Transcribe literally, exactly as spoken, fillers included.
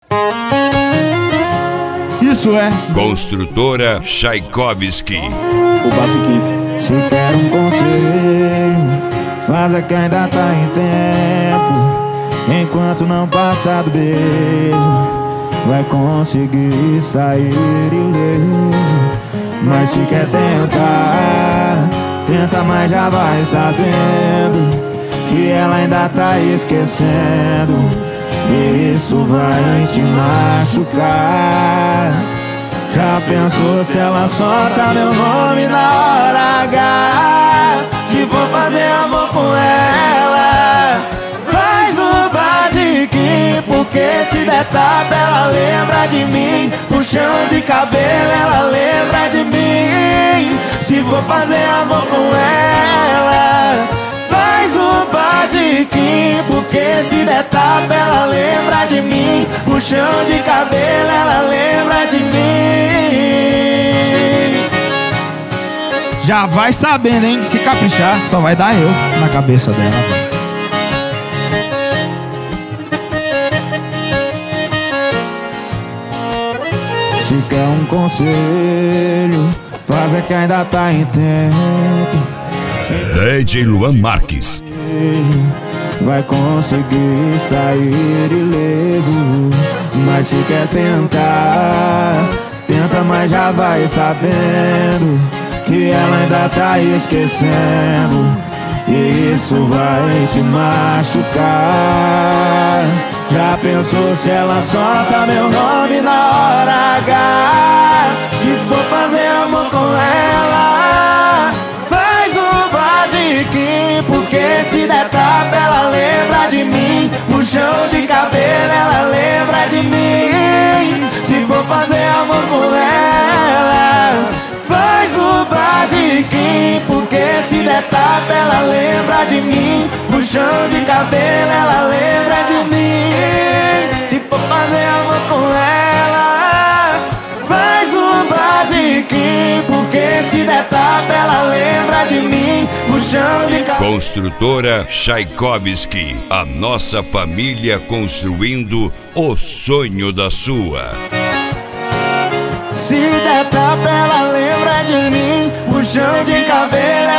Isso é Construtora Tchaikovsky. o basiquinho. Se quer um conselho, faz que ainda tá em tempo. Enquanto não passar do beijo, vai conseguir sair ileso. Mas se quer tentar, tenta, mas já vai sabendo que ela ainda tá esquecendo, e isso vai te machucar. Já pensou se ela solta meu nome na hora H? Se for fazer amor com ela, faz o basiquinho, porque se der tapa ela lembra de mim. Puxão de cabelo ela lembra de mim. Se for fazer amor com ela, faz o basiquinho, porque se der tapa ela lembra de mim. Puxão de cabelo ela lembra de mim. Já vai sabendo, hein? Se caprichar, só vai dar eu na cabeça dela. Se quer um conselho, faz é que ainda tá em tempo. D J Luan Marques. Vai conseguir sair ileso. Mas se quer tentar, tenta, mas já vai sabendo que ela ainda tá esquecendo, e isso vai te machucar. Já pensou se ela solta meu nome na hora H? Se for fazer amor com ela, faz o basiquinho, porque se der tapa ela lembra de mim. Puxão de cabelo ela lembra de mim. Se for fazer amor com ela, faz o basiquinho, porque se der tapa ela lembra de mim. Puxão de cabelo ela lembra de mim. Se for fazer amor com ela, faz o basiquinho, porque se der tapa ela lembra de mim. Puxão de cabelo. Construtora Tchaikovsky. A nossa família construindo o sonho da sua. Se der tapa ela lembra de mim. Puxão de cabelo